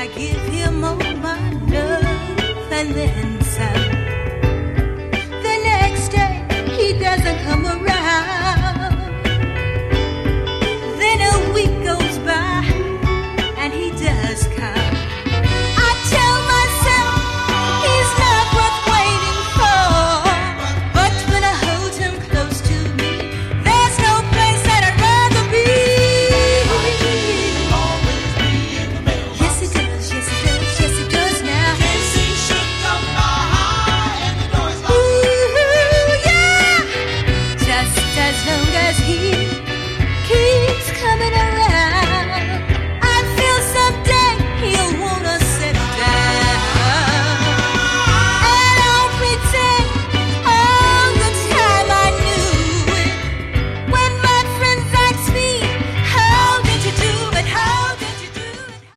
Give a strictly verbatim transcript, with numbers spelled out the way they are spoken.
I give him all my love and then some. The next day he doesn't come around.